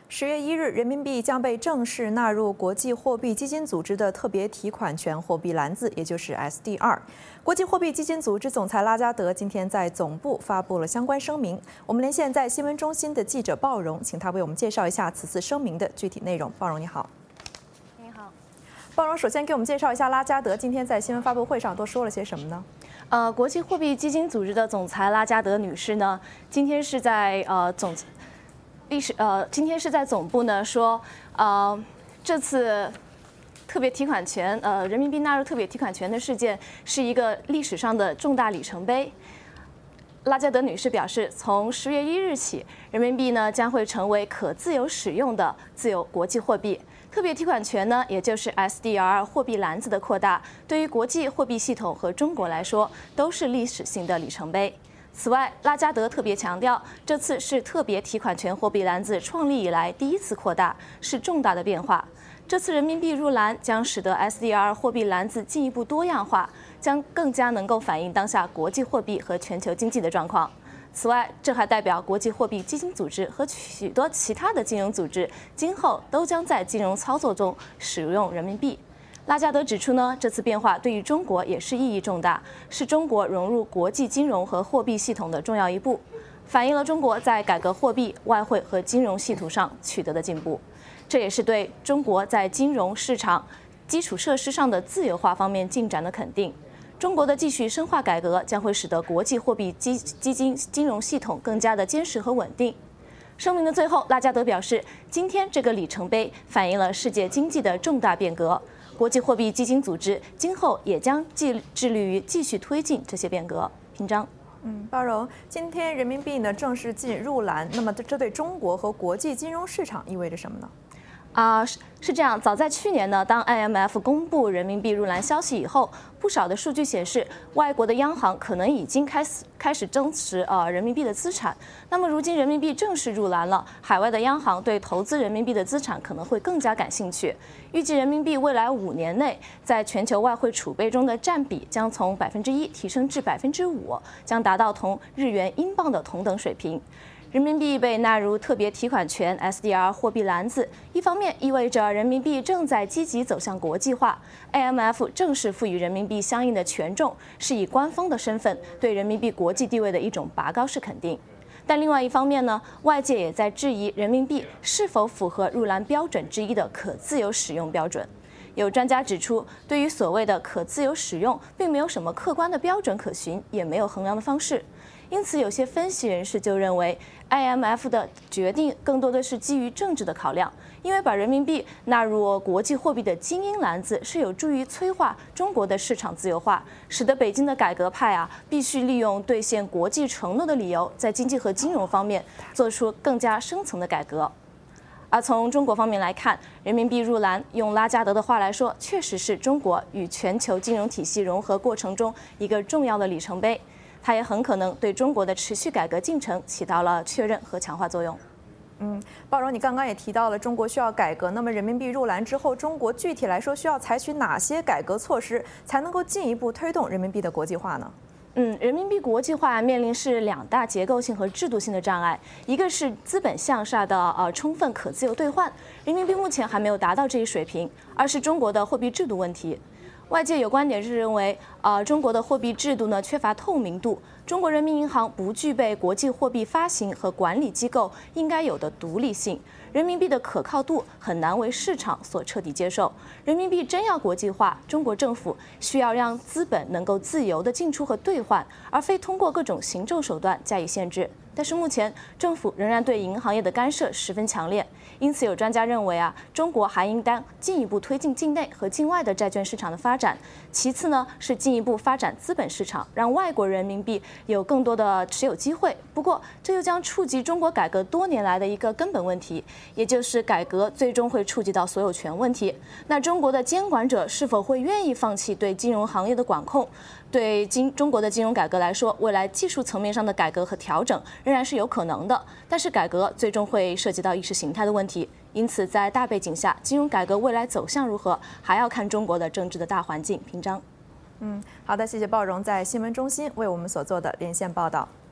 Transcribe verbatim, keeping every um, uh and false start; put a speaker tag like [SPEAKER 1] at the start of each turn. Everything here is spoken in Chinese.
[SPEAKER 1] 十月一日，人民币将被正式纳入国际货币基金组织的特别提款权货币篮子，也就是 S D R。国际货币基金组织总裁拉加德今天在总部发布了相关声明。我们连线在新闻中心的记者鲍荣，请他为我们介绍一下此次声明的具体内容。鲍荣，你好。
[SPEAKER 2] 你好，
[SPEAKER 1] 鲍荣，首先给我们介绍一下拉加德今天在新闻发布会上都说了些什么呢？
[SPEAKER 2] 呃，国际货币基金组织的总裁拉加德女士呢，今天是在呃总。历史呃，今天是在总部呢说，呃，这次特别提款权，呃，人民币纳入特别提款权的事件是一个历史上的重大里程碑。拉加德女士表示，从十月一日起，人民币呢将会成为可自由使用的自由国际货币。特别提款权呢，也就是 S D R 货币篮子的扩大，对于国际货币系统和中国来说，都是历史性的里程碑。此外，拉加德特别强调，这次是特别提款权货币篮子创立以来第一次扩大，是重大的变化。这次人民币入篮将使得 S D R 货币篮子进一步多样化，将更加能够反映当下国际货币和全球经济的状况。此外，这还代表国际货币基金组织和许多其他的金融组织今后都将在金融操作中使用人民币。拉加德指出呢，这次变化对于中国也是意义重大，是中国融入国际金融和货币系统的重要一步，反映了中国在改革货币、外汇和金融系统上取得的进步。这也是对中国在金融市场、基础设施上的自由化方面进展的肯定。中国的继续深化改革将会使得国际货币基基金金融系统更加的坚实和稳定。声明的最后，拉加德表示，今天这个里程碑反映了世界经济的重大变革。国际货币基金组织今后也将致致力于继续推进这些变革。平章，
[SPEAKER 1] 嗯，鲍荣，今天人民币呢正式进入篮，那么这对中国和国际金融市场意味着什么呢？
[SPEAKER 2] 啊、是是这样。早在去年呢，当 I M F 公布人民币入篮消息以后，不少的数据显示，外国的央行可能已经开始开始增持呃人民币的资产。那么如今人民币正式入篮了，海外的央行对投资人民币的资产可能会更加感兴趣。预计人民币未来五年内在全球外汇储备中的占比将从百分之一提升至百分之五，将达到同日元、英镑的同等水平。人民币被纳入特别提款权 S D R 货币篮子，一方面意味着人民币正在积极走向国际化 ，I M F 正式赋予人民币相应的权重，是以官方的身份对人民币国际地位的一种拔高式肯定。但另外一方面呢，外界也在质疑人民币是否符合入篮标准之一的可自由使用标准。有专家指出，对于所谓的可自由使用，并没有什么客观的标准可循，也没有衡量的方式。因此，有些分析人士就认为 ，I M F 的决定更多的是基于政治的考量，因为把人民币纳入国际货币的精英篮子是有助于催化中国的市场自由化，使得北京的改革派啊必须利用兑现国际承诺的理由，在经济和金融方面做出更加深层的改革。而从中国方面来看，人民币入篮，用拉加德的话来说，确实是中国与全球金融体系融合过程中一个重要的里程碑。它也很可能对中国的持续改革进程起到了确认和强化作用。
[SPEAKER 1] 嗯，鲍荣，你刚刚也提到了中国需要改革，那么人民币入篮之后，中国具体来说需要采取哪些改革措施，才能够进一步推动人民币的国际化呢？
[SPEAKER 2] 嗯，人民币国际化面临是两大结构性和制度性的障碍，一个是资本向下的呃充分可自由兑换，人民币目前还没有达到这一水平；二是中国的货币制度问题。外界有观点是认为，呃，中国的货币制度呢缺乏透明度，中国人民银行不具备国际货币发行和管理机构应该有的独立性，人民币的可靠度很难为市场所彻底接受。人民币真要国际化，中国政府需要让资本能够自由地进出和兑换，而非通过各种行政手段加以限制。但是目前政府仍然对银行业的干涉十分强烈，因此有专家认为啊，中国还应当进一步推进境内和境外的债券市场的发展。其次呢，是进一步发展资本市场，让外国人民币有更多的持有机会。不过，这又将触及中国改革多年来的一个根本问题，也就是改革最终会触及到所有权问题。那中国的监管者是否会愿意放弃对金融行业的管控？对金中国的金融改革来说，未来技术层面上的改革和调整仍然是有可能的，但是改革最终会涉及到意识形态的问题。因此，在大背景下，金融改革未来走向如何，还要看中国的政治的大环境。平章，
[SPEAKER 1] 嗯，好的，谢谢鲍荣在新闻中心为我们所做的连线报道。